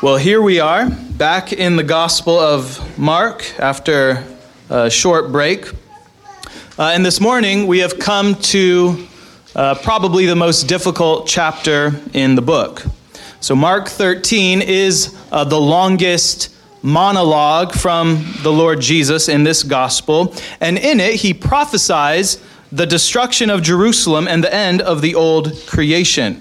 Well, here we are, back in the Gospel of Mark after a short break. And this morning, we have come to probably the most difficult chapter in the book. So Mark 13 is the longest monologue from the Lord Jesus in this Gospel. And in it, he prophesies the destruction of Jerusalem and the end of the old creation.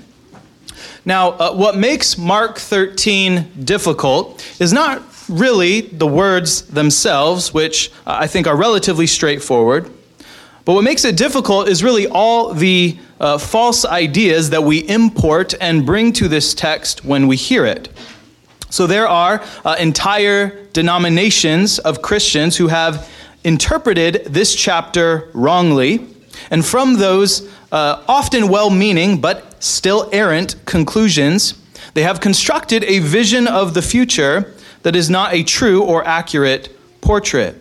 Now, what makes Mark 13 difficult is not really the words themselves, which I think are relatively straightforward. But what makes it difficult is really all the false ideas that we import and bring to this text when we hear it. So there are entire denominations of Christians who have interpreted this chapter wrongly. And from those often well-meaning but still errant conclusions, they have constructed a vision of the future that is not a true or accurate portrait.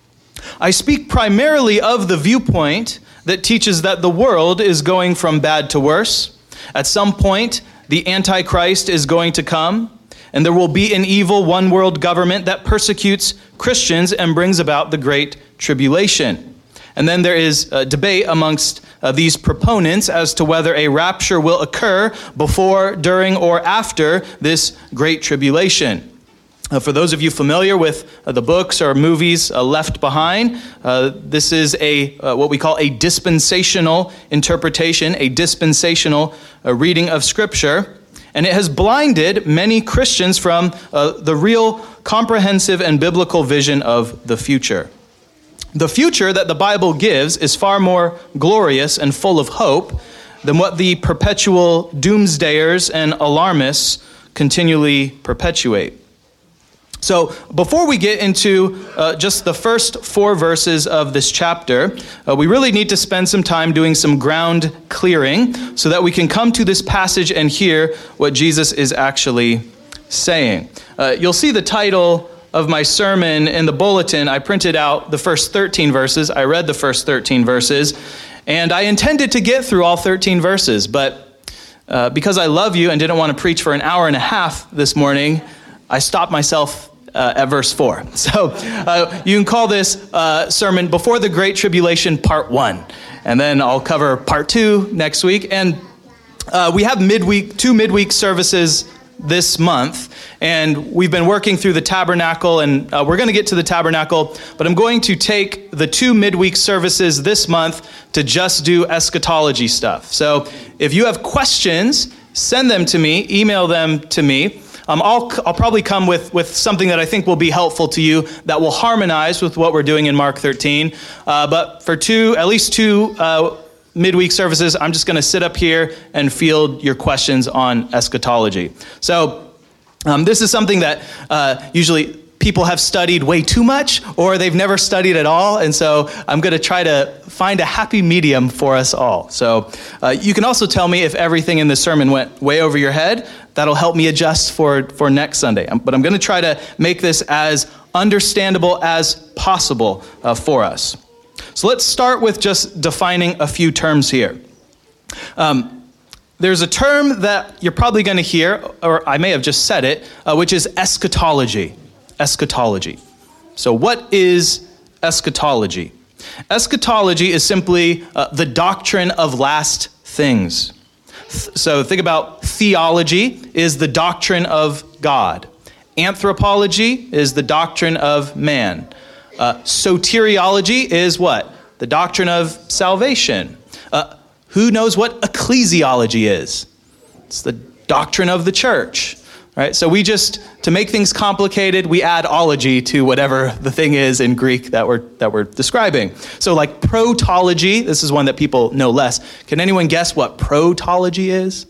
I speak primarily of the viewpoint that teaches that the world is going from bad to worse. At some point, the Antichrist is going to come, and there will be an evil one-world government that persecutes Christians and brings about the Great Tribulation. And then there is a debate amongst these proponents as to whether a rapture will occur before, during, or after this Great Tribulation. For those of you familiar with the books or movies Left Behind, this is what we call a dispensational interpretation, a dispensational reading of Scripture. And it has blinded many Christians from the real comprehensive and biblical vision of the future. The future that the Bible gives is far more glorious and full of hope than what the perpetual doomsdayers and alarmists continually perpetuate. So before we get into just the first 4 verses of this chapter, we really need to spend some time doing some ground clearing so that we can come to this passage and hear what Jesus is actually saying. You'll see the title of my sermon in the bulletin. I printed out the first 13 verses. I read the first 13 verses, and I intended to get through all 13 verses, but because I love you and didn't want to preach for an hour and a half this morning, I stopped myself at verse 4. So you can call this sermon Before the Great Tribulation Part 1, and then I'll cover Part 2 next week. And we have two midweek services this month, and we've been working through the tabernacle, and we're going to get to the tabernacle, but I'm going to take the 2 midweek services this month to just do eschatology stuff. So if you have questions, send them to me, email them to me. I'll probably come with something that I think will be helpful to you that will harmonize with what we're doing in Mark 13. But for at least two midweek services, I'm just going to sit up here and field your questions on eschatology. So this is something that usually people have studied way too much, or they've never studied at all, and so I'm going to try to find a happy medium for us all. So you can also tell me if everything in this sermon went way over your head. That'll help me adjust for next Sunday. But I'm going to try to make this as understandable as possible for us. So let's start with just defining a few terms here. There's a term that you're probably going to hear, or I may have just said it, which is eschatology. Eschatology. So what is eschatology? Eschatology is simply the doctrine of last things. So think about theology is the doctrine of God. Anthropology is the doctrine of man. Soteriology is what? The doctrine of salvation. Who knows what ecclesiology is? It's the doctrine of the church. Right? So to make things complicated, we add ology to whatever the thing is in Greek that we're describing. So like protology, this is one that people know less. Can anyone guess what protology is?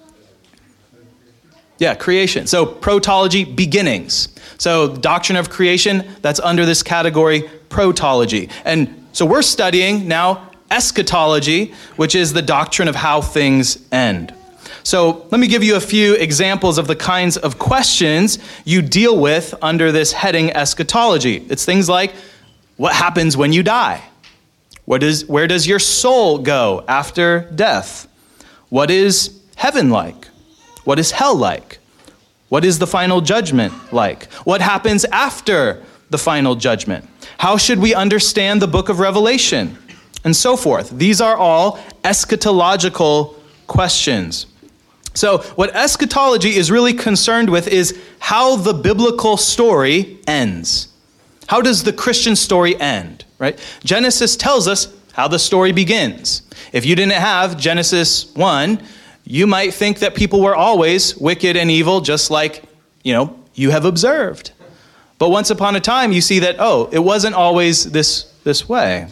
Yeah, creation. So protology, beginnings. So doctrine of creation, that's under this category, protology. And so we're studying now eschatology, which is the doctrine of how things end. So let me give you a few examples of the kinds of questions you deal with under this heading eschatology. It's things like, what happens when you die? Where does your soul go after death? What is heaven like? What is hell like? What is the final judgment like? What happens after the final judgment? How should we understand the book of Revelation? And so forth. These are all eschatological questions. So what eschatology is really concerned with is how the biblical story ends. How does the Christian story end, right? Genesis tells us how the story begins. If you didn't have Genesis 1, you might think that people were always wicked and evil, just like, you have observed. But once upon a time, you see that, it wasn't always this way.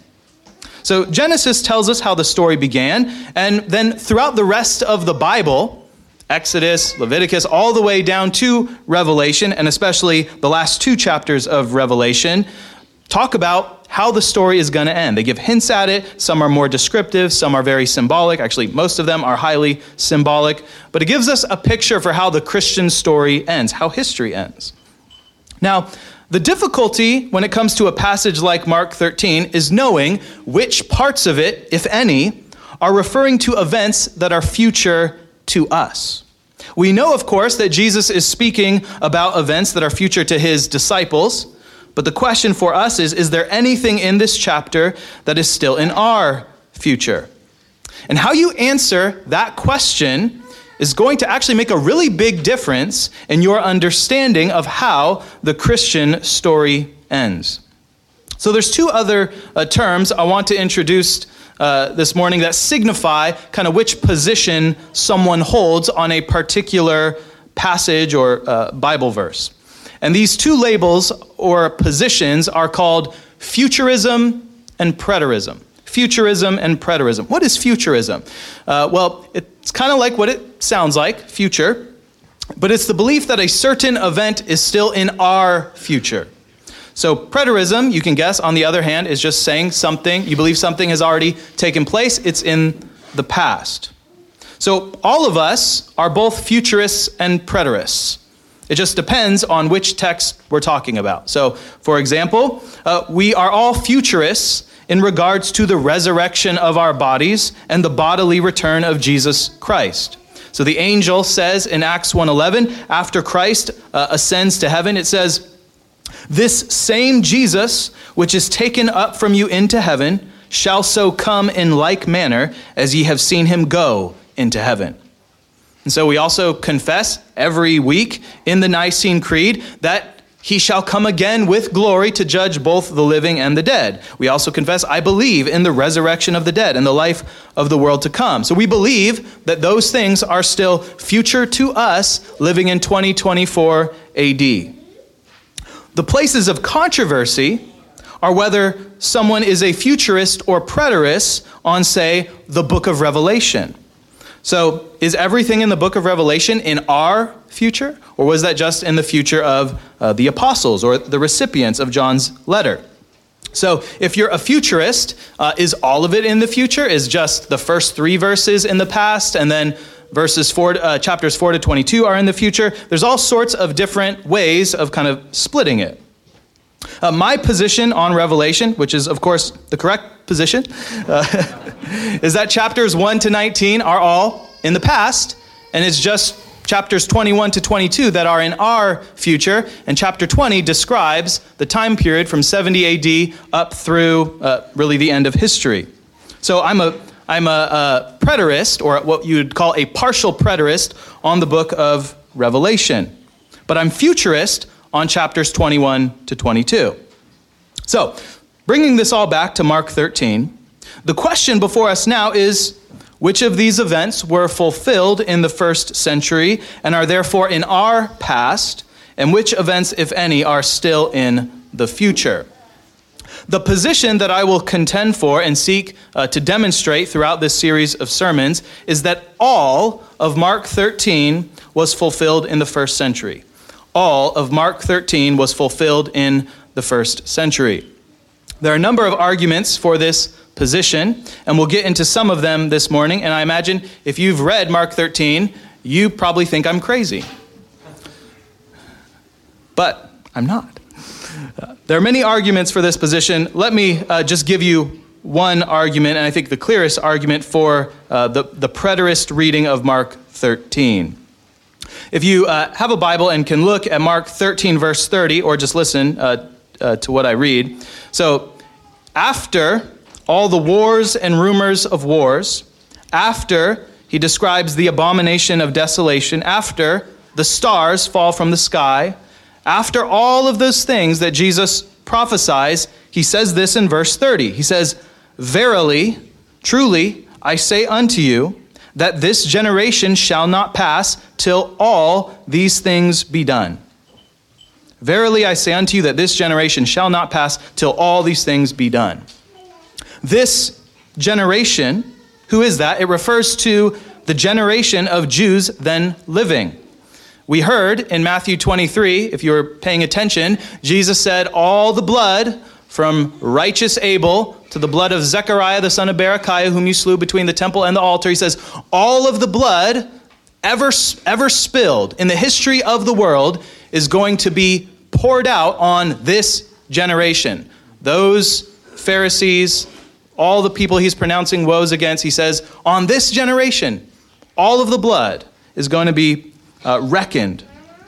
So Genesis tells us how the story began, and then throughout the rest of the Bible, Exodus, Leviticus, all the way down to Revelation, and especially the last 2 chapters of Revelation, talk about how the story is going to end. They give hints at it. Some are more descriptive. Some are very symbolic. Actually, most of them are highly symbolic. But it gives us a picture for how the Christian story ends, how history ends. Now, the difficulty when it comes to a passage like Mark 13 is knowing which parts of it, if any, are referring to events that are future to us. We know, of course, that Jesus is speaking about events that are future to his disciples, but the question for us is there anything in this chapter that is still in our future? And how you answer that question is going to actually make a really big difference in your understanding of how the Christian story ends. So there's 2 other terms I want to introduce this morning that signify kind of which position someone holds on a particular passage or Bible verse. And these 2 labels or positions are called futurism and preterism. Futurism and preterism. What is futurism? Well, it's kind of like what it sounds like, future, but it's the belief that a certain event is still in our future. So preterism, you can guess, on the other hand, is just saying something, you believe something has already taken place, it's in the past. So all of us are both futurists and preterists. It just depends on which text we're talking about. So, for example, we are all futurists in regards to the resurrection of our bodies and the bodily return of Jesus Christ. So the angel says in Acts 1:11, after Christ ascends to heaven, it says, "This same Jesus, which is taken up from you into heaven, shall so come in like manner as ye have seen him go into heaven." And so we also confess every week in the Nicene Creed that he shall come again with glory to judge both the living and the dead. We also confess, I believe in the resurrection of the dead and the life of the world to come. So we believe that those things are still future to us living in 2024 AD. The places of controversy are whether someone is a futurist or preterist on, say, the book of Revelation. So is everything in the book of Revelation in our future? Or was that just in the future of the apostles or the recipients of John's letter? So if you're a futurist, is all of it in the future? Is just the first 3 verses in the past and then chapters 4 to 22 are in the future? There's all sorts of different ways of kind of splitting it. My position on Revelation, which is, of course, the correct position, is that chapters 1 to 19 are all in the past, and it's just chapters 21 to 22 that are in our future, and chapter 20 describes the time period from 70 AD up through really the end of history. So I'm a preterist, or what you would call a partial preterist, on the book of Revelation. But I'm futurist on chapters 21 to 22. So, bringing this all back to Mark 13, the question before us now is, which of these events were fulfilled in the first century and are therefore in our past, and which events, if any, are still in the future? The position that I will contend for and seek to demonstrate throughout this series of sermons is that all of Mark 13 was fulfilled in the first century. All of Mark 13 was fulfilled in the first century. There are a number of arguments for this position, and we'll get into some of them this morning. And I imagine if you've read Mark 13, you probably think I'm crazy. But I'm not. There are many arguments for this position. Let me just give you one argument, and I think the clearest argument for the preterist reading of Mark 13. If you have a Bible and can look at Mark 13, verse 30, or just listen to what I read. So, after all the wars and rumors of wars, after he describes the abomination of desolation, after the stars fall from the sky, after all of those things that Jesus prophesies, he says this in verse 30. He says, "Verily, truly, I say unto you, that this generation shall not pass till all these things be done." Verily, I say unto you that this generation shall not pass till all these things be done. This generation, who is that? It refers to the generation of Jews then living. We heard in Matthew 23, if you were paying attention, Jesus said, all the blood from righteous Abel to the blood of Zechariah, the son of Berechiah, whom you slew between the temple and the altar. He says, all of the blood ever spilled in the history of the world is going to be poured out on this generation. Those Pharisees, all the people he's pronouncing woes against, he says, on this generation, all of the blood is going to be reckoned.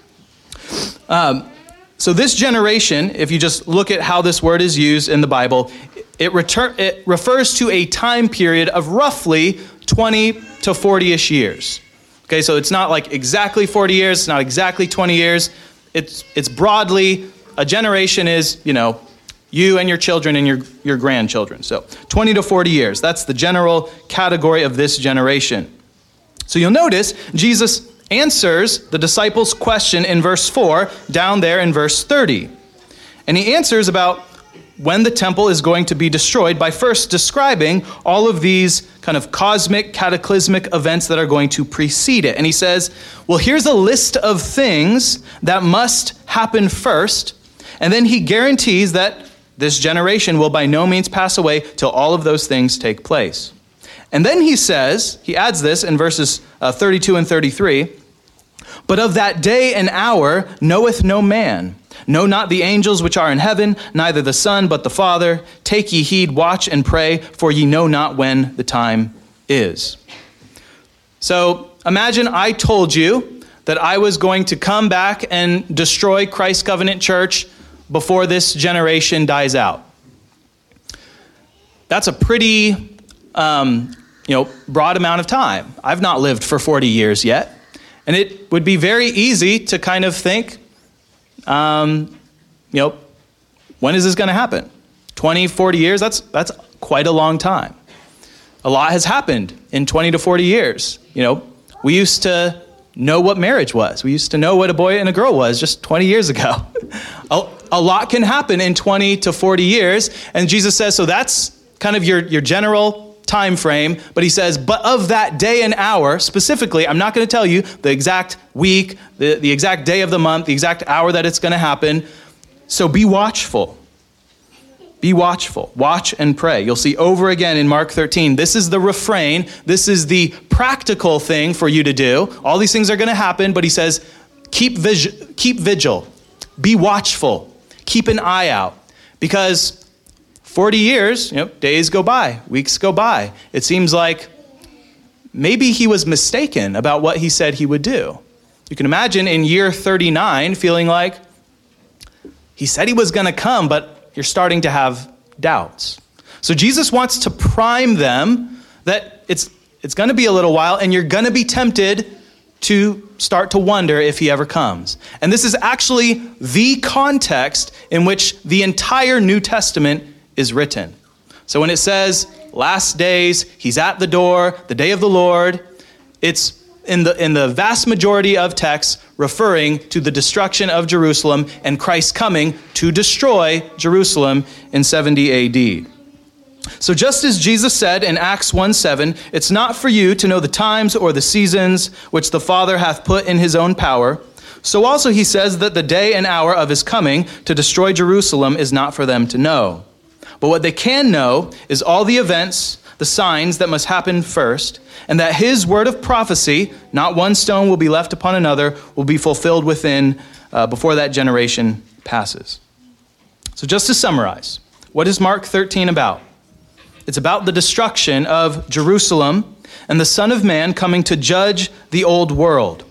So this generation, if you just look at how this word is used in the Bible, it refers to a time period of roughly 20 to 40-ish years. Okay, so it's not like exactly 40 years, it's not exactly 20 years. It's broadly, a generation is, you and your children and your grandchildren. So 20 to 40 years, that's the general category of this generation. So you'll notice Jesus answers the disciples' question in verse 4 down there in verse 30. And he answers about when the temple is going to be destroyed by first describing all of these kind of cosmic, cataclysmic events that are going to precede it. And he says, well, here's a list of things that must happen first. And then he guarantees that this generation will by no means pass away till all of those things take place. And then he adds this in verses 32 and 33, but of that day and hour knoweth no man, no, not the angels which are in heaven, neither the Son, but the Father. Take ye heed, watch and pray, for ye know not when the time is. So imagine I told you that I was going to come back and destroy Christ Covenant Church before this generation dies out. That's a pretty broad amount of time. I've not lived for 40 years yet. And it would be very easy to kind of think, when is this going to happen? 20, 40 years, that's quite a long time. A lot has happened in 20 to 40 years. We used to know what marriage was. We used to know what a boy and a girl was just 20 years ago. A lot can happen in 20 to 40 years. And Jesus says, so that's kind of your general time frame, but he says, but of that day and hour, specifically, I'm not going to tell you the exact week, the exact day of the month, the exact hour that it's going to happen. So be watchful. Be watchful. Watch and pray. You'll see over again in Mark 13, this is the refrain. This is the practical thing for you to do. All these things are going to happen, but he says, keep vigil. Be watchful. Keep an eye out. Because 40 years, days go by, weeks go by. It seems like maybe he was mistaken about what he said he would do. You can imagine in year 39 feeling like he said he was going to come, but you're starting to have doubts. So Jesus wants to prime them that it's going to be a little while and you're going to be tempted to start to wonder if he ever comes. And this is actually the context in which the entire New Testament is written. So when it says last days, he's at the door, the day of the Lord, it's in the vast majority of texts referring to the destruction of Jerusalem and Christ coming to destroy Jerusalem in 70 AD. So just as Jesus said in Acts 1:7, it's not for you to know the times or the seasons which the Father hath put in his own power. So also he says that the day and hour of his coming to destroy Jerusalem is not for them to know. But what they can know is all the events, the signs that must happen first, and that his word of prophecy, not one stone will be left upon another, will be fulfilled before that generation passes. So just to summarize, what is Mark 13 about? It's about the destruction of Jerusalem and the Son of Man coming to judge the old world.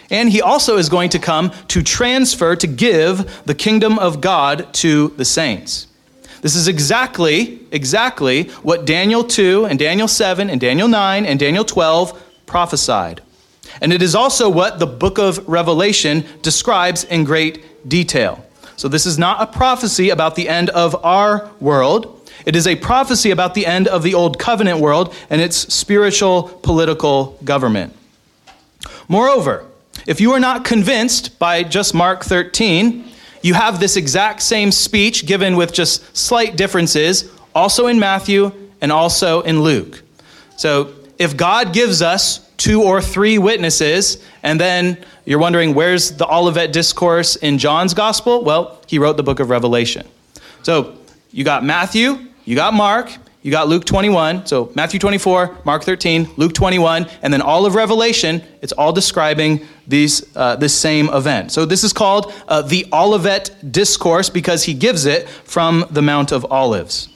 And he also is going to come to transfer, to give the kingdom of God to the saints. This is exactly what Daniel 2 and Daniel 7 and Daniel 9 and Daniel 12 prophesied. And it is also what the book of Revelation describes in great detail. So this is not a prophecy about the end of our world. It is a prophecy about the end of the old covenant world and its spiritual political government. Moreover, if you are not convinced by just Mark 13, you have this exact same speech given with just slight differences, also in Matthew and also in Luke. So if God gives us 2 or 3 witnesses, and then you're wondering where's the Olivet Discourse in John's gospel? Well, he wrote the book of Revelation. So you got Matthew, you got Mark, you got Luke 21, so Matthew 24, Mark 13, Luke 21, and then all of Revelation, it's all describing this same event. So this is called the Olivet Discourse because he gives it from the Mount of Olives.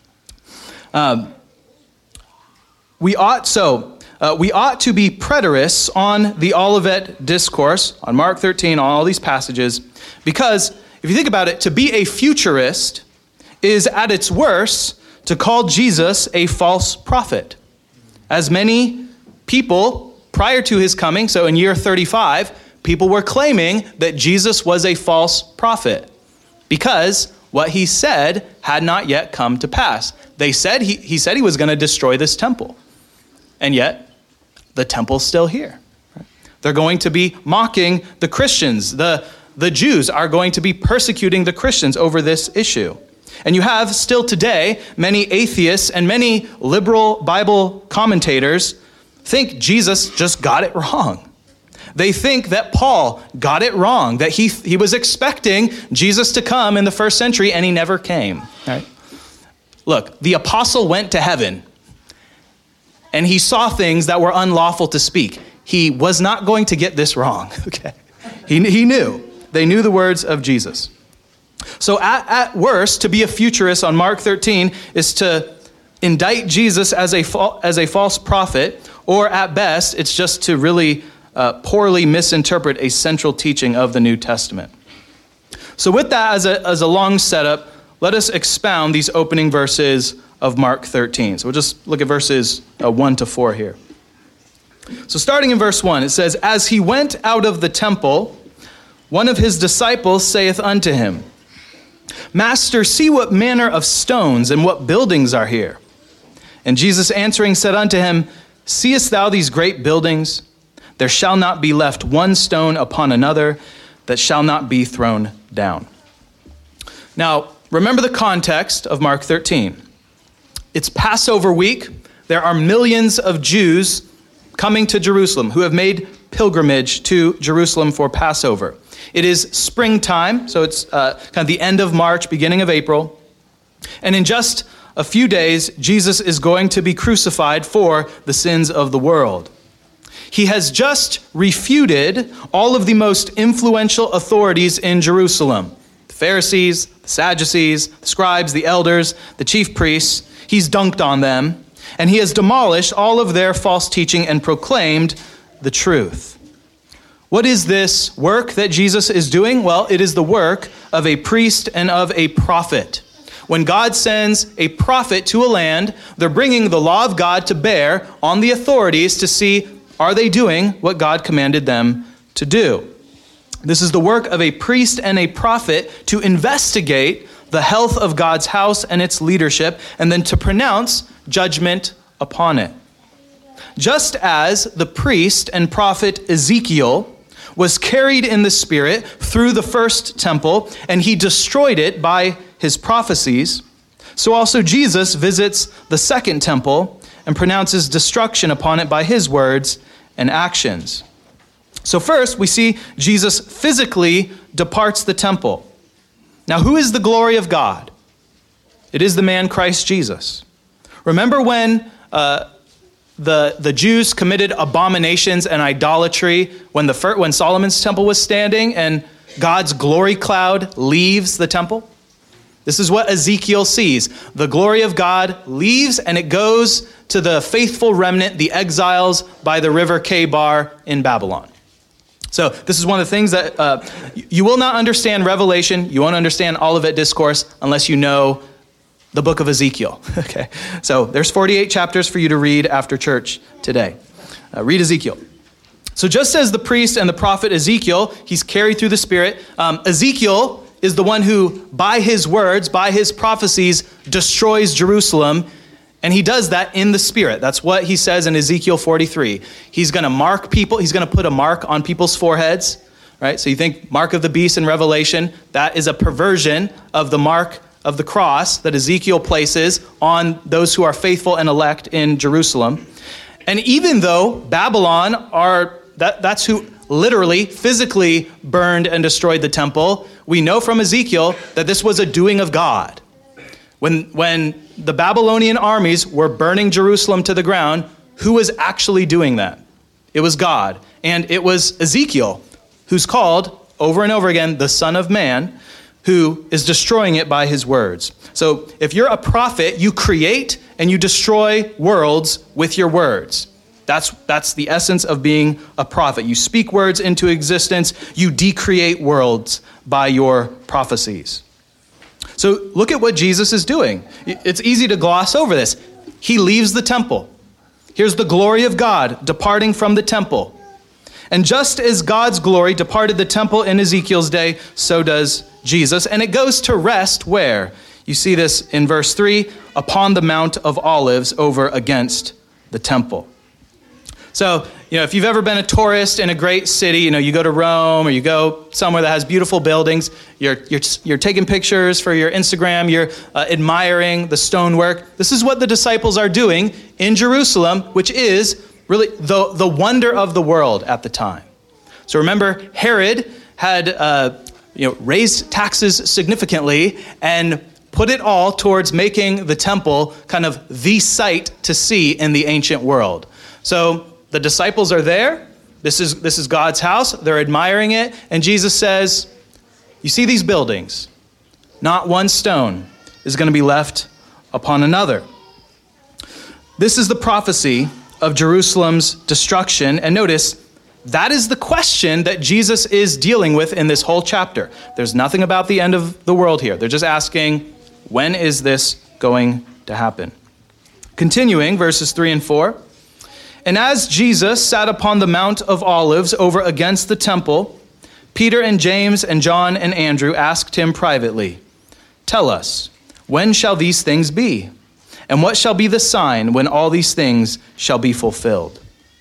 We ought to be preterists on the Olivet Discourse, on Mark 13, on all these passages, because if you think about it, to be a futurist is at its worst to call Jesus a false prophet. As many people prior to his coming, so in year 35, people were claiming that Jesus was a false prophet because what he said had not yet come to pass. They said he said he was going to destroy this temple. And yet, the temple's still here. They're going to be mocking the Christians. The Jews are going to be persecuting the Christians over this issue. And you have still today many atheists and many liberal Bible commentators think Jesus just got it wrong. They think that Paul got it wrong, that he was expecting Jesus to come in the first century and he never came. Right? Look, the apostle went to heaven and he saw things that were unlawful to speak. He was not going to get this wrong. Okay, he knew. They knew the words of Jesus. So at worst, to be a futurist on Mark 13 is to indict Jesus as a false prophet, or at best, it's just to really poorly misinterpret a central teaching of the New Testament. So with that as a long setup, let us expound these opening verses of Mark 13. So we'll just look at verses 1 to 4 here. So starting in verse 1, it says, "As he went out of the temple, one of his disciples saith unto him, Master, see what manner of stones and what buildings are here. And Jesus answering said unto him, Seest thou these great buildings? There shall not be left one stone upon another that shall not be thrown down." Now, remember the context of Mark 13. It's Passover week. There are millions of Jews coming to Jerusalem who have made pilgrimage to Jerusalem for Passover. It is springtime, so it's kind of the end of March, beginning of April. And in just a few days, Jesus is going to be crucified for the sins of the world. He has just refuted all of the most influential authorities in Jerusalem. The Pharisees, the Sadducees, the scribes, the elders, the chief priests. He's dunked on them, and he has demolished all of their false teaching and proclaimed the truth. What is this work that Jesus is doing? Well, it is the work of a priest and of a prophet. When God sends a prophet to a land, they're bringing the law of God to bear on the authorities to see, are they doing what God commanded them to do? This is the work of a priest and a prophet to investigate the health of God's house and its leadership, and then to pronounce judgment upon it. Just as the priest and prophet Ezekiel was carried in the Spirit through the first temple, and he destroyed it by his prophecies, so also Jesus visits the second temple and pronounces destruction upon it by his words and actions. So first, we see Jesus physically departs the temple. Now, who is the glory of God? It is the man Christ Jesus. Remember when the Jews committed abominations and idolatry when Solomon's temple was standing and God's glory cloud leaves the temple? This is what Ezekiel sees. The glory of God leaves and it goes to the faithful remnant, the exiles by the river Kebar in Babylon. So this is one of the things that you will not understand Revelation. You won't understand Olivet Discourse unless you know the book of Ezekiel. Okay, so there's 48 chapters for you to read after church today. Read Ezekiel. So just as the priest and the prophet Ezekiel, he's carried through the Spirit. Ezekiel is the one who, by his words, by his prophecies, destroys Jerusalem. And he does that in the Spirit. That's what he says in Ezekiel 43. He's going to mark people. He's going to put a mark on people's foreheads. Right? So you think mark of the beast in Revelation, that is a perversion of the mark of the cross that Ezekiel places on those who are faithful and elect in Jerusalem. And even though Babylon that's who literally, physically burned and destroyed the temple, we know from Ezekiel that this was a doing of God. When the Babylonian armies were burning Jerusalem to the ground, who was actually doing that? It was God. And it was Ezekiel, who's called over and over again the Son of Man, who is destroying it by his words. So if you're a prophet, you create and you destroy worlds with your words. That's the essence of being a prophet. You speak words into existence. You decreate worlds by your prophecies. So look at what Jesus is doing. It's easy to gloss over this. He leaves the temple. Here's the glory of God departing from the temple. And just as God's glory departed the temple in Ezekiel's day, so does Jesus. And it goes to rest where? You see this in verse 3, upon the Mount of Olives over against the temple. So, if you've ever been a tourist in a great city, you go to Rome or you go somewhere that has beautiful buildings, you're taking pictures for your Instagram, you're admiring the stonework. This is what the disciples are doing in Jerusalem, which is really the wonder of the world at the time. So remember, Herod had raised taxes significantly and put it all towards making the temple kind of the sight to see in the ancient world. So the disciples are there. This is God's house. They're admiring it. And Jesus says, you see these buildings? Not one stone is going to be left upon another. This is the prophecy of Jerusalem's destruction. And notice, that is the question that Jesus is dealing with in this whole chapter. There's nothing about the end of the world here. They're just asking, when is this going to happen? Continuing, verses 3 and 4. And as Jesus sat upon the Mount of Olives over against the temple, Peter and James and John and Andrew asked him privately, tell us, when shall these things be? And what shall be the sign when all these things shall be fulfilled?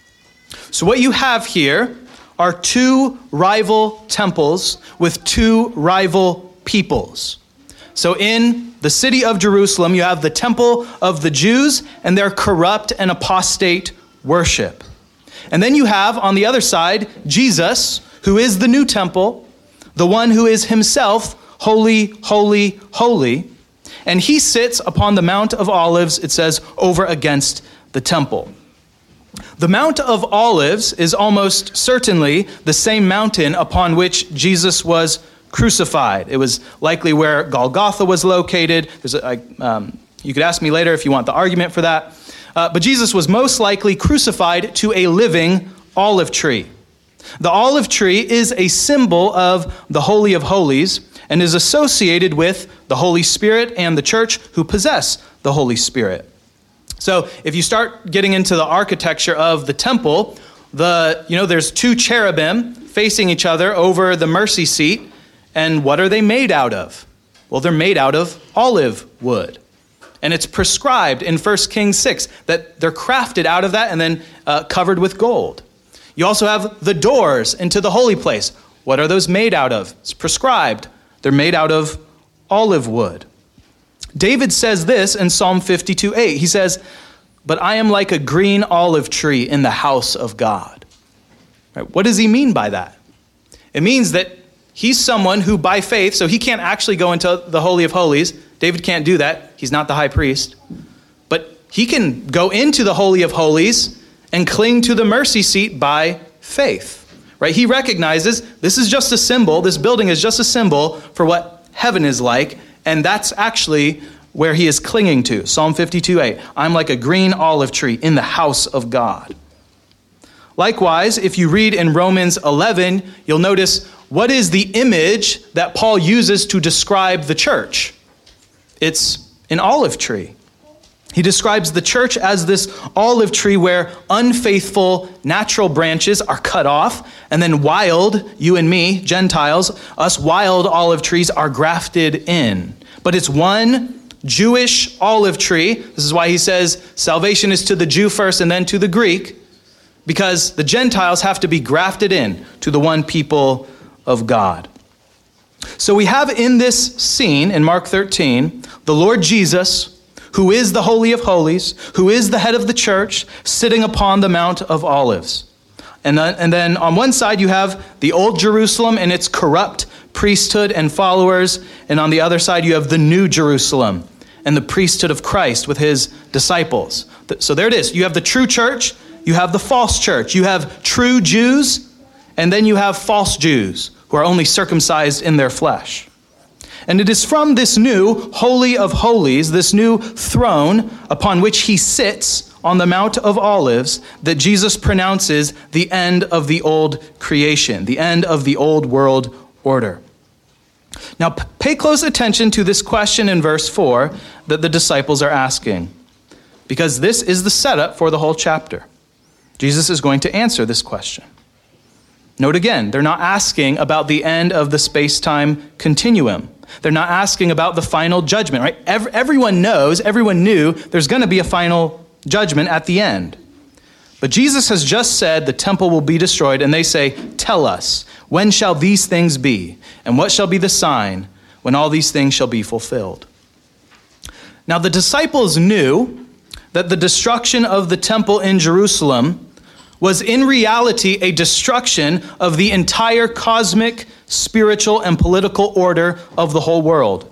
So what you have here are two rival temples with two rival peoples. So in the city of Jerusalem, you have the temple of the Jews and their corrupt and apostate worship. And then you have on the other side, Jesus, who is the new temple, the one who is himself holy, holy, holy. And he sits upon the Mount of Olives, it says, over against the temple. The Mount of Olives is almost certainly the same mountain upon which Jesus was crucified. It was likely where Golgotha was located. You could ask me later if you want the argument for that. But Jesus was most likely crucified to a living olive tree. The olive tree is a symbol of the Holy of Holies and is associated with the Holy Spirit and the church who possess the Holy Spirit. So if you start getting into the architecture of the temple, there's two cherubim facing each other over the mercy seat. And what are they made out of? Well, they're made out of olive wood. And it's prescribed in 1 Kings 6 that they're crafted out of that and then covered with gold. You also have the doors into the holy place. What are those made out of? It's prescribed. They're made out of olive wood. David says this in Psalm 52:8. He says, but I am like a green olive tree in the house of God. Right? What does he mean by that? It means that he's someone who by faith, so he can't actually go into the Holy of Holies. David can't do that. He's not the high priest. But he can go into the Holy of Holies and cling to the mercy seat by faith. Right? He recognizes this is just a symbol. This building is just a symbol for what heaven is like. And that's actually where he is clinging to. Psalm 52:8. I'm like a green olive tree in the house of God. Likewise, if you read in Romans 11, you'll notice what is the image that Paul uses to describe the church? It's an olive tree. He describes the church as this olive tree where unfaithful natural branches are cut off, and then wild, you and me, Gentiles, us wild olive trees are grafted in. But it's one Jewish olive tree. This is why he says salvation is to the Jew first and then to the Greek, because the Gentiles have to be grafted in to the one people of God. So we have in this scene in Mark 13, the Lord Jesus, who is the Holy of Holies, who is the head of the church, sitting upon the Mount of Olives. And then on one side you have the old Jerusalem and its corrupt priesthood and followers, and on the other side you have the new Jerusalem and the priesthood of Christ with his disciples. So there it is. You have the true church, you have the false church, you have true Jews, and then you have false Jews who are only circumcised in their flesh. And it is from this new Holy of Holies, this new throne upon which he sits on the Mount of Olives, that Jesus pronounces the end of the old creation, the end of the old world order. Now, pay close attention to this question in verse 4 that the disciples are asking, because this is the setup for the whole chapter. Jesus is going to answer this question. Note again, they're not asking about the end of the space-time continuum. They're not asking about the final judgment, right? Everyone knew there's going to be a final judgment at the end. But Jesus has just said the temple will be destroyed, and they say, tell us, when shall these things be? And what shall be the sign when all these things shall be fulfilled? Now the disciples knew that the destruction of the temple in Jerusalem was in reality a destruction of the entire cosmic, spiritual, and political order of the whole world.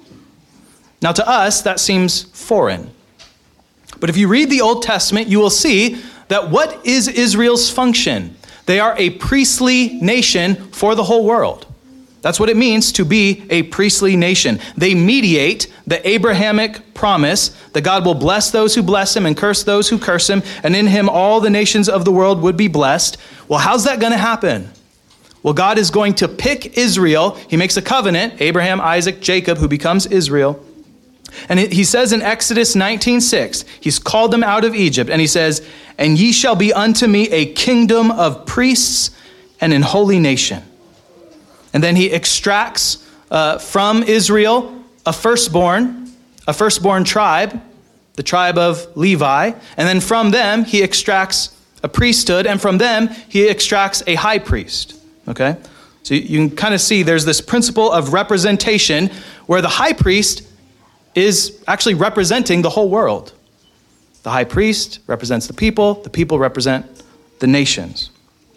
Now to us, that seems foreign. But if you read the Old Testament, you will see that what is Israel's function? They are a priestly nation for the whole world. That's what it means to be a priestly nation. They mediate the Abrahamic promise that God will bless those who bless him and curse those who curse him, and in him all the nations of the world would be blessed. Well, how's that going to happen? Well, God is going to pick Israel. He makes a covenant, Abraham, Isaac, Jacob, who becomes Israel. And he says in Exodus 19:6, he's called them out of Egypt, and he says, and ye shall be unto me a kingdom of priests and an holy nation. And then he extracts from Israel a firstborn tribe, the tribe of Levi. And then from them, he extracts a priesthood. And from them, he extracts a high priest. Okay? So you can kind of see there's this principle of representation where the high priest is actually representing the whole world. The high priest represents the people represent the nations.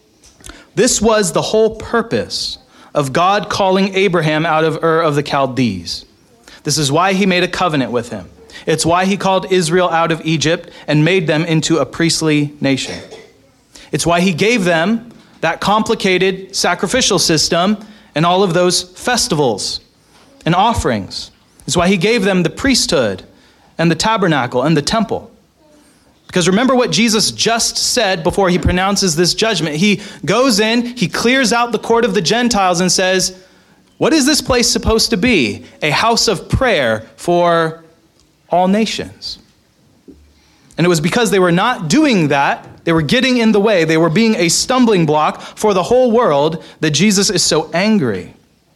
This was the whole purpose of God calling Abraham out of Ur of the Chaldees. This is why he made a covenant with him. It's why he called Israel out of Egypt and made them into a priestly nation. It's why he gave them that complicated sacrificial system and all of those festivals and offerings. It's why he gave them the priesthood and the tabernacle and the temple. Because remember what Jesus just said before he pronounces this judgment. He goes in, he clears out the court of the Gentiles and says, what is this place supposed to be? A house of prayer for all nations. And it was because they were not doing that, they were getting in the way, they were being a stumbling block for the whole world, that Jesus is so angry.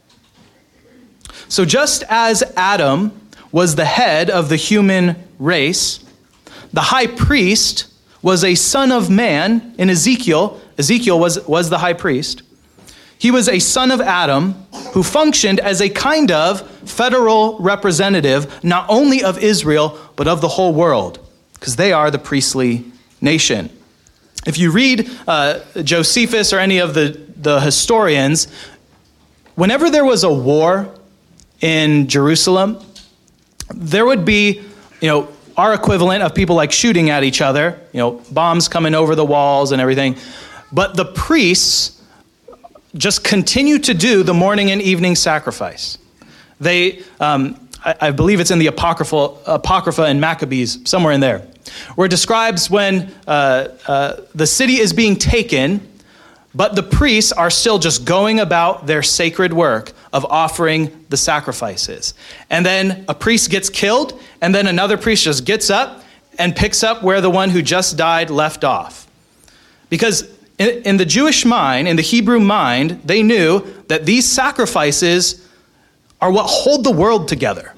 So just as Adam was the head of the human race, the high priest was a son of man in Ezekiel. Ezekiel was the high priest. He was a son of Adam who functioned as a kind of federal representative, not only of Israel, but of the whole world, because they are the priestly nation. If you read Josephus or any of the historians, whenever there was a war in Jerusalem, there would be, our equivalent of people like shooting at each other, bombs coming over the walls and everything. But the priests just continue to do the morning and evening sacrifice. They, I believe it's in the Apocrypha and Maccabees, somewhere in there. where it describes when the city is being taken, but the priests are still just going about their sacred work of offering the sacrifices. And then a priest gets killed, and then another priest just gets up and picks up where the one who just died left off. Because in the Jewish mind, in the Hebrew mind, they knew that these sacrifices are what hold the world together.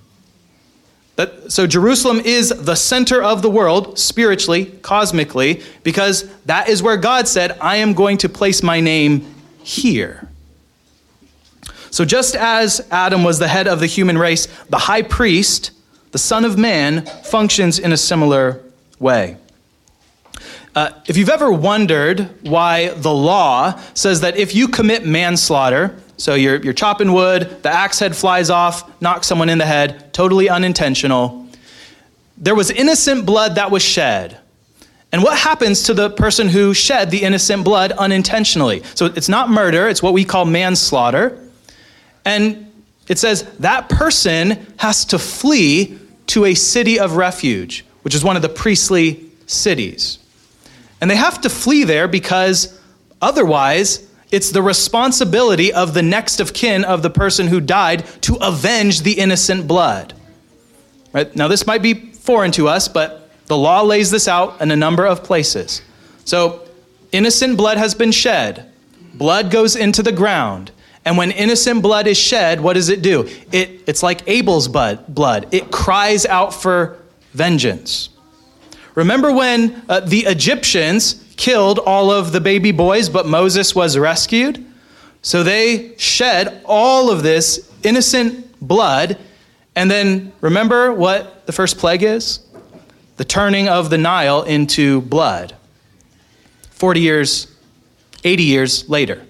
So Jerusalem is the center of the world, spiritually, cosmically, because that is where God said, I am going to place my name here. So just as Adam was the head of the human race, the high priest, the Son of Man, functions in a similar way. If you've ever wondered why the law says that if you commit manslaughter, so you're chopping wood, the axe head flies off, knocks someone in the head, totally unintentional. There was innocent blood that was shed. And what happens to the person who shed the innocent blood unintentionally? So it's not murder, it's what we call manslaughter. And it says that person has to flee to a city of refuge, which is one of the priestly cities. And they have to flee there because otherwise it's the responsibility of the next of kin of the person who died to avenge the innocent blood. Right? Now, this might be foreign to us, but the law lays this out in a number of places. So, innocent blood has been shed. Blood goes into the ground. And when innocent blood is shed, what does it do? It's like Abel's blood. It cries out for vengeance. Remember when the Egyptians killed all of the baby boys, but Moses was rescued? So they shed all of this innocent blood, and then remember what the first plague is? The turning of the Nile into blood. 80 years later.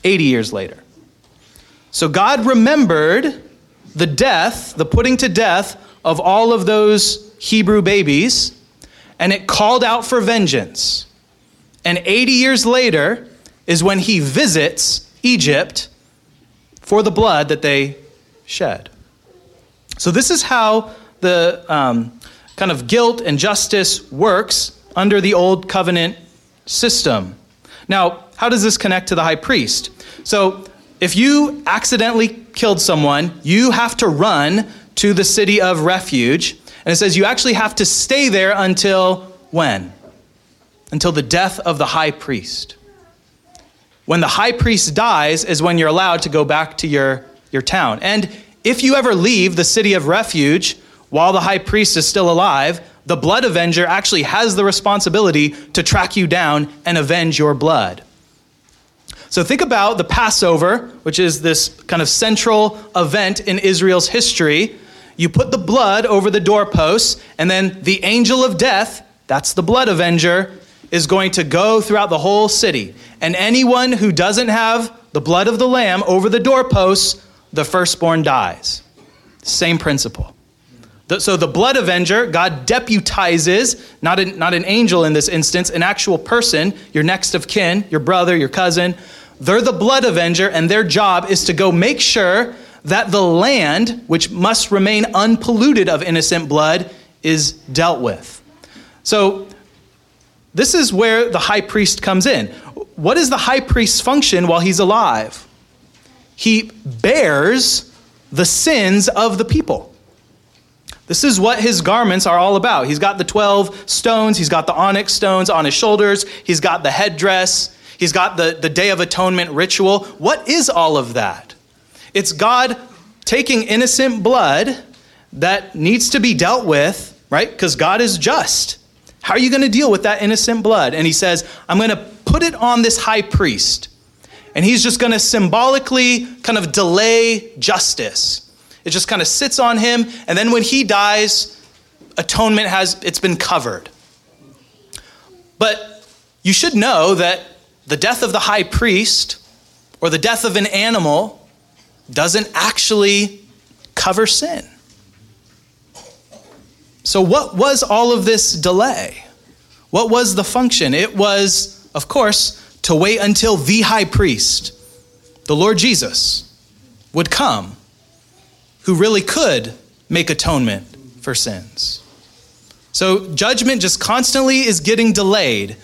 So God remembered the death, the putting to death of all of those Hebrew babies, and it called out for vengeance. And 80 years later is when he visits Egypt for the blood that they shed. So this is how the kind of guilt and justice works under the old covenant system. Now, how does this connect to the high priest? So if you accidentally killed someone, you have to run to the city of refuge. And it says you actually have to stay there until when? Until the death of the high priest. When the high priest dies is when you're allowed to go back to your town. And if you ever leave the city of refuge while the high priest is still alive, the blood avenger actually has the responsibility to track you down and avenge your blood. So think about the Passover, which is this kind of central event in Israel's history. You put the blood over the doorposts, and then the angel of death, that's the blood avenger, is going to go throughout the whole city. And anyone who doesn't have the blood of the lamb over the doorposts, the firstborn dies. Same principle. So the blood avenger, God deputizes, not an angel in this instance, an actual person, your next of kin, your brother, your cousin. They're the blood avenger, and their job is to go make sure that the land, which must remain unpolluted of innocent blood, is dealt with. So this is where the high priest comes in. What is the high priest's function while he's alive? He bears the sins of the people. This is what his garments are all about. He's got the 12 stones. He's got the onyx stones on his shoulders. He's got the headdress. He's got the Day of Atonement ritual. What is all of that? It's God taking innocent blood that needs to be dealt with, right? Because God is just. How are you going to deal with that innocent blood? And he says, I'm going to put it on this high priest. And he's just going to symbolically kind of delay justice. It just kind of sits on him. And then when he dies, atonement it's been covered. But you should know that the death of the high priest or the death of an animal doesn't actually cover sin. So what was all of this delay? What was the function? It was, of course, to wait until the high priest, the Lord Jesus, would come, who really could make atonement for sins. So judgment just constantly is getting delayed.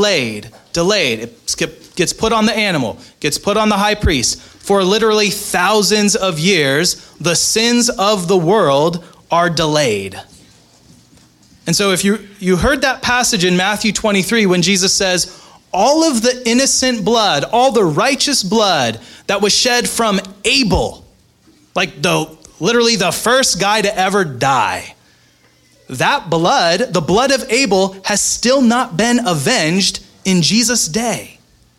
It gets put on the animal, gets put on the high priest. For literally thousands of years, the sins of the world are delayed. And so if you heard that passage in Matthew 23 when Jesus says, all of the innocent blood, all the righteous blood that was shed from Abel, like literally the first guy to ever die, that blood, the blood of Abel, has still not been avenged in Jesus' day.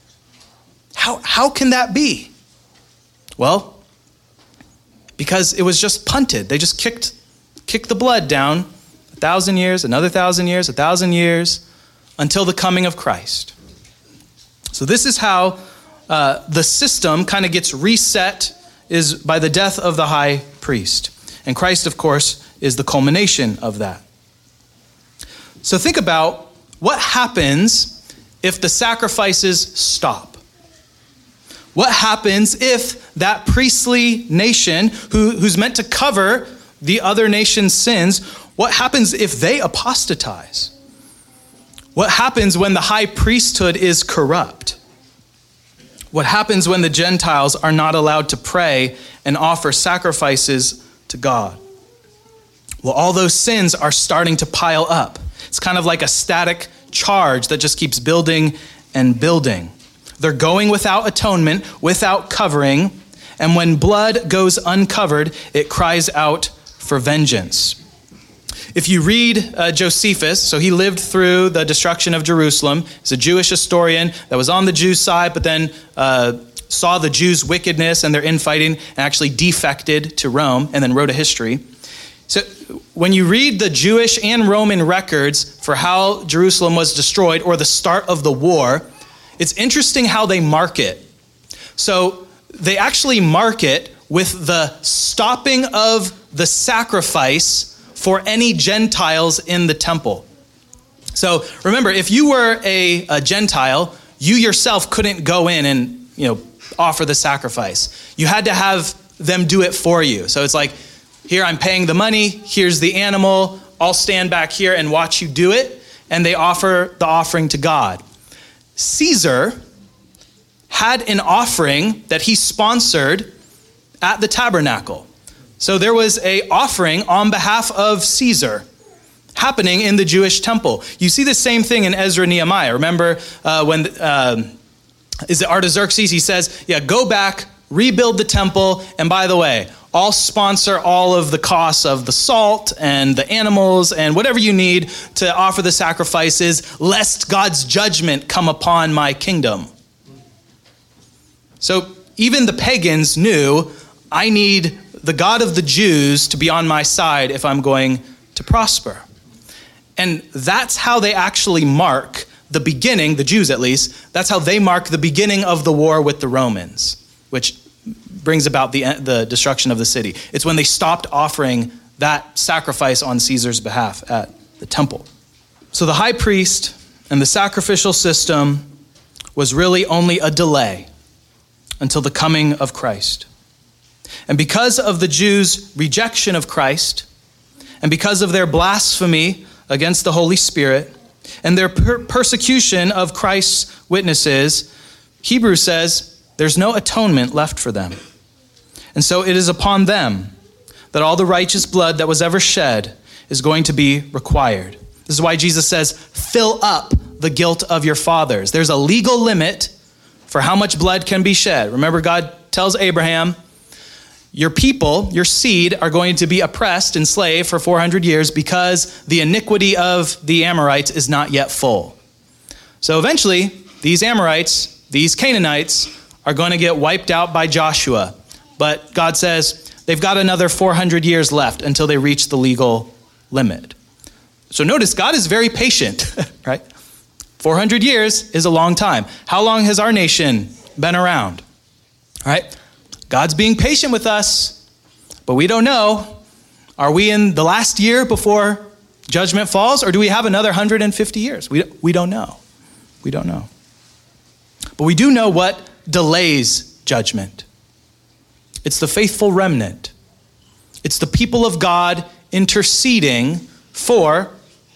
How can that be? Well, because it was just punted. They just kicked the blood down 1,000 years, another 1,000 years, 1,000 years, until the coming of Christ. So this is how the system kind of gets reset, is by the death of the high priest. And Christ, of course, is the culmination of that. So think about what happens if the sacrifices stop. What happens if that priestly nation who's meant to cover the other nation's sins, what happens if they apostatize? What happens when the high priesthood is corrupt? What happens when the Gentiles are not allowed to pray and offer sacrifices to God? Well, all those sins are starting to pile up. It's kind of like a static charge that just keeps building and building. They're going without atonement, without covering, and when blood goes uncovered, it cries out for vengeance. If you read Josephus, so he lived through the destruction of Jerusalem. He's a Jewish historian that was on the Jews' side, but then saw the Jews' wickedness and their infighting and actually defected to Rome and then wrote a history. So when you read the Jewish and Roman records for how Jerusalem was destroyed or the start of the war, it's interesting how they mark it. So they actually mark it with the stopping of the sacrifice for any Gentiles in the temple. So remember, if you were a Gentile, you yourself couldn't go in and offer the sacrifice. You had to have them do it for you. So it's like, here I'm paying the money, here's the animal, I'll stand back here and watch you do it, and they offer the offering to God. Caesar had an offering that he sponsored at the tabernacle. So there was an offering on behalf of Caesar happening in the Jewish temple. You see the same thing in Ezra and Nehemiah. Remember when is it Artaxerxes? He says, go back, rebuild the temple, and by the way, I'll sponsor all of the costs of the salt and the animals and whatever you need to offer the sacrifices, lest God's judgment come upon my kingdom. So even the pagans knew, I need the God of the Jews to be on my side if I'm going to prosper. And that's how they actually mark the beginning, the Jews at least, that's how they mark the beginning of the war with the Romans, which brings about the destruction of the city. It's when they stopped offering that sacrifice on Caesar's behalf at the temple. So the high priest and the sacrificial system was really only a delay until the coming of Christ. And because of the Jews' rejection of Christ, and because of their blasphemy against the Holy Spirit, and their persecution of Christ's witnesses, Hebrews says there's no atonement left for them. And so it is upon them that all the righteous blood that was ever shed is going to be required. This is why Jesus says, fill up the guilt of your fathers. There's a legal limit for how much blood can be shed. Remember, God tells Abraham, your people, your seed, are going to be oppressed, enslaved for 400 years because the iniquity of the Amorites is not yet full. So eventually, these Amorites, these Canaanites, are going to get wiped out by Joshua. But God says they've got another 400 years left until they reach the legal limit. So notice, God is very patient, right? 400 years is a long time. How long has our nation been around? All right? God's being patient with us, but we don't know. Are we in the last year before judgment falls, or do we have another 150 years? We don't know. We don't know. But we do know what delays judgment. It's the faithful remnant. It's the people of God interceding for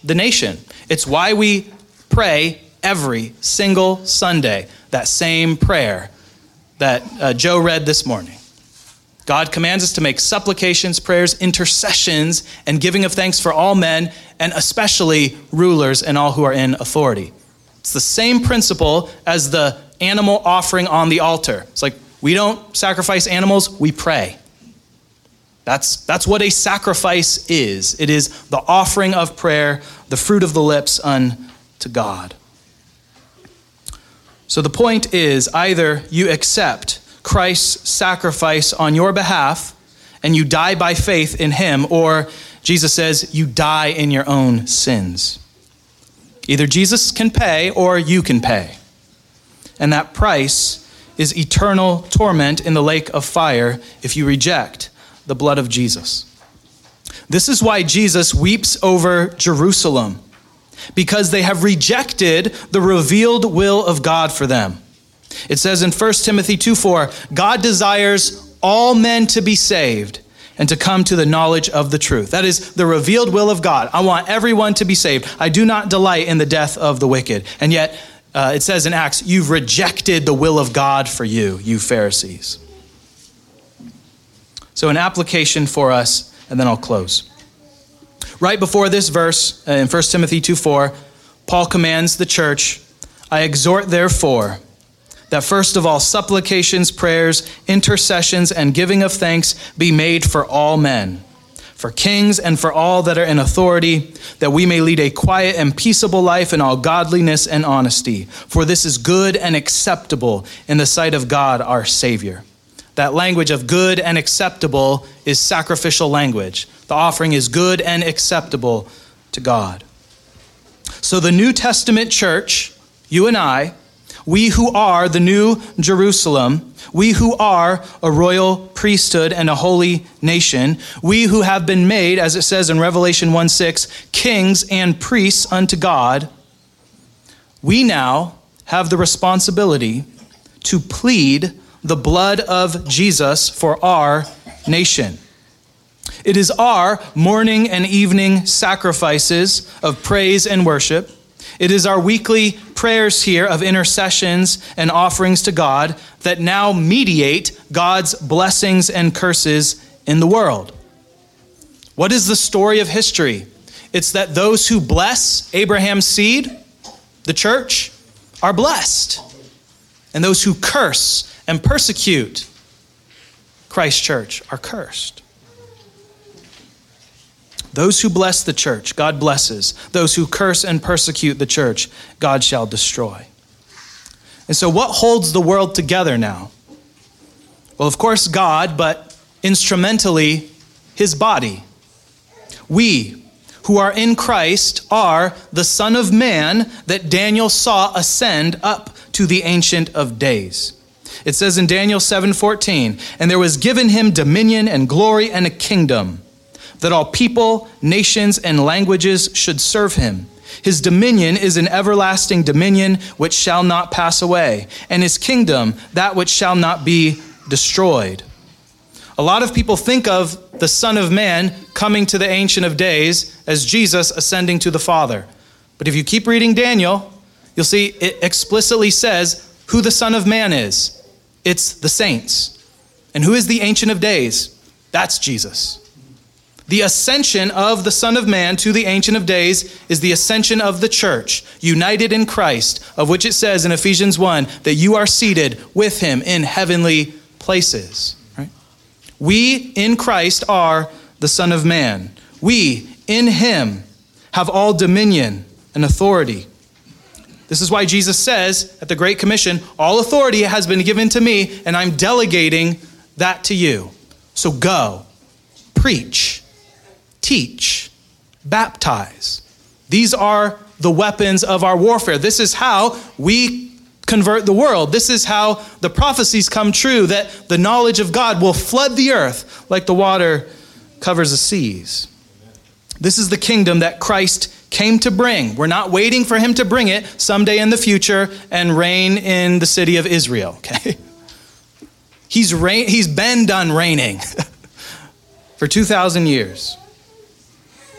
the nation. It's why we pray every single Sunday, that same prayer that Joe read this morning. God commands us to make supplications, prayers, intercessions, and giving of thanks for all men, and especially rulers and all who are in authority. It's the same principle as the animal offering on the altar. It's like we don't sacrifice animals, we pray. That's what a sacrifice is. It is the offering of prayer, the fruit of the lips unto God. So the point is, either you accept Christ's sacrifice on your behalf and you die by faith in him, or Jesus says you die in your own sins. Either Jesus can pay or you can pay. And that price is eternal torment in the lake of fire if you reject the blood of Jesus. This is why Jesus weeps over Jerusalem, because they have rejected the revealed will of God for them. It says in 1 Timothy 2:4, God desires all men to be saved and to come to the knowledge of the truth. That is the revealed will of God. I want everyone to be saved. I do not delight in the death of the wicked. And yet, it says in Acts, you've rejected the will of God for you, you Pharisees. So an application for us, and then I'll close. Right before this verse, in 1 Timothy 2:4, Paul commands the church, I exhort therefore that first of all supplications, prayers, intercessions, and giving of thanks be made for all men, for kings and for all that are in authority, that we may lead a quiet and peaceable life in all godliness and honesty. For this is good and acceptable in the sight of God our Savior. That language of good and acceptable is sacrificial language. The offering is good and acceptable to God. So the New Testament church, you and I, we who are the new Jerusalem, we who are a royal priesthood and a holy nation, we who have been made, as it says in Revelation 1:6, kings and priests unto God, we now have the responsibility to plead the blood of Jesus for our nation. It is our morning and evening sacrifices of praise and worship. It is our weekly prayers here of intercessions and offerings to God that now mediate God's blessings and curses in the world. What is the story of history? It's that those who bless Abraham's seed, the church, are blessed. And those who curse and persecute Christ's church are cursed. Those who bless the church, God blesses. Those who curse and persecute the church, God shall destroy. And so what holds the world together now? Well, of course, God, but instrumentally, his body. We, who are in Christ, are the Son of Man that Daniel saw ascend up to the Ancient of Days. It says in Daniel 7:14, and there was given him dominion and glory and a kingdom, that all people, nations, and languages should serve him. His dominion is an everlasting dominion which shall not pass away, and his kingdom that which shall not be destroyed. A lot of people think of the Son of Man coming to the Ancient of Days as Jesus ascending to the Father. But if you keep reading Daniel, you'll see it explicitly says who the Son of Man is. It's the saints. And who is the Ancient of Days? That's Jesus. The ascension of the Son of Man to the Ancient of Days is the ascension of the church, united in Christ, of which it says in Ephesians 1 that you are seated with him in heavenly places. Right? We in Christ are the Son of Man. We in him have all dominion and authority. This is why Jesus says at the Great Commission, all authority has been given to me, and I'm delegating that to you. So go, preach, teach, baptize. These are the weapons of our warfare. This is how we convert the world. This is how the prophecies come true, that the knowledge of God will flood the earth like the water covers the seas. This is the kingdom that Christ came to bring. We're not waiting for him to bring it someday in the future and reign in the city of Israel, okay? He's been done reigning for 2,000 years.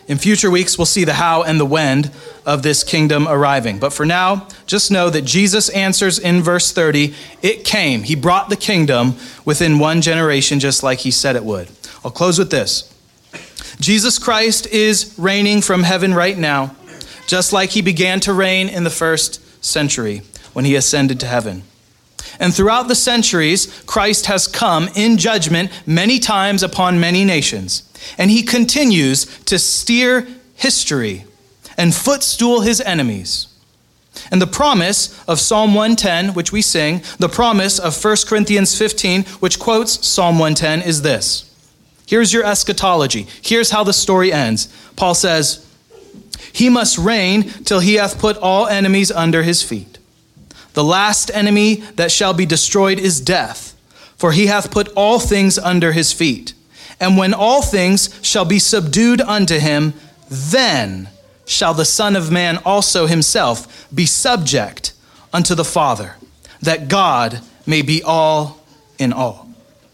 In future weeks, we'll see the how and the when of this kingdom arriving. But for now, just know that Jesus answers in verse 30, it came. He brought the kingdom within one generation, just like he said it would. I'll close with this. Jesus Christ is reigning from heaven right now, just like he began to reign in the first century when he ascended to heaven. And throughout the centuries, Christ has come in judgment many times upon many nations. And he continues to steer history and footstool his enemies. And the promise of Psalm 110, which we sing, the promise of 1 Corinthians 15, which quotes Psalm 110, is this. Here's your eschatology. Here's how the story ends. Paul says, he must reign till he hath put all enemies under his feet. The last enemy that shall be destroyed is death, for he hath put all things under his feet. And when all things shall be subdued unto him, then shall the Son of Man also himself be subject unto the Father, that God may be all in all.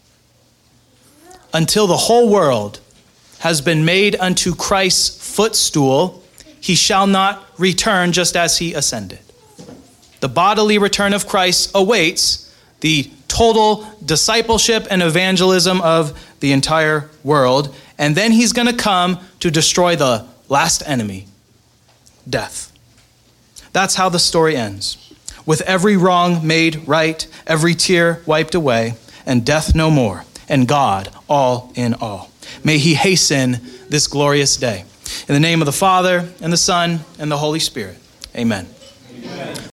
Until the whole world has been made unto Christ's footstool, he shall not return just as he ascended. The bodily return of Christ awaits the total discipleship and evangelism of the entire world. And then he's going to come to destroy the last enemy, death. That's how the story ends. With every wrong made right, every tear wiped away, and death no more, and God all in all. May he hasten this glorious day. In the name of the Father, and the Son, and the Holy Spirit. Amen.